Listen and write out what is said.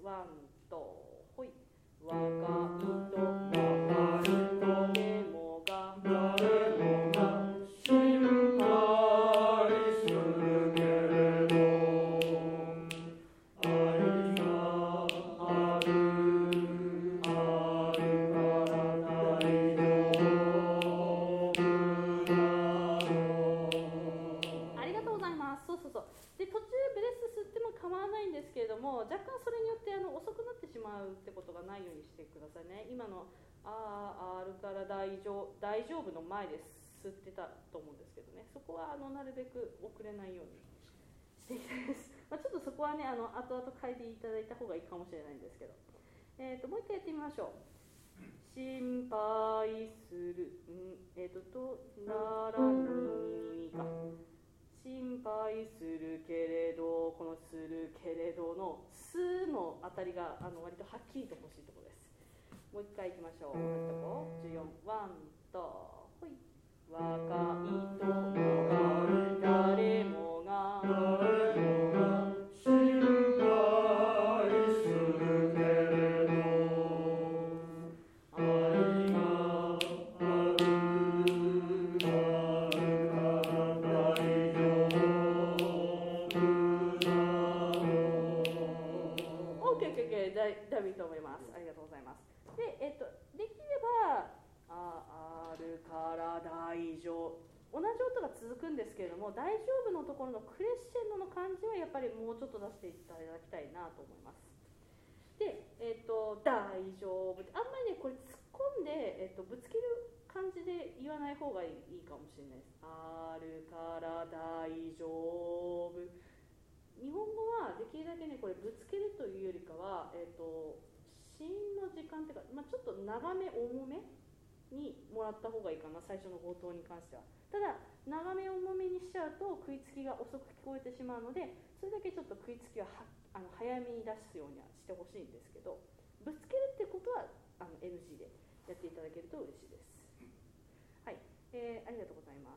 ワンとほい。若いと若いとでもが誰もが心配するけれど愛があるから大丈夫だろう。ありがとうございます。そうそうそう。で途中ブレス吸っても構わないんですけれども、若干それによって遅くなってしまうってことがないようにしてくださいね。今のあるから大丈夫の前で吸ってたと思うんですけどね、そこはなるべく遅れないようにしていきたいです。ちょっとそこはね後々変えていただいた方がいいかもしれないんですけど、もう一回やってみましょう。心配するならにか心配するけれど、このするけれどのすのあたりが割とはっきりと欲しいところです。もう一回いきましょう。14ワンとほい。若いと若い誰もが心配するけれど愛があるから大丈夫だろう。 OK だいぶいいと思います。ありがとうございます。で、できればあるから大丈夫、同じ音が続くんですけれども、大丈夫のところのクレッシェンドの感じはやっぱりもうちょっと出していただきたいなと思います。で、大丈夫、あんまりねこれ突っ込んで、ぶつける感じで言わない方がいいかもしれないです。あるから大丈夫。日本語はできるだけねこれぶつけるというよりかは、子音の時間っていうか、ちょっと長め重めにもらった方がいいかな、最初の冒頭に関しては。ただ長め重めにしちゃうと食いつきが遅く聞こえてしまうので、それだけちょっと食いつきは早めに出すようにはしてほしいんですけど、ぶつけるってことはNG でやっていただけると嬉しいです。はい、ありがとうございま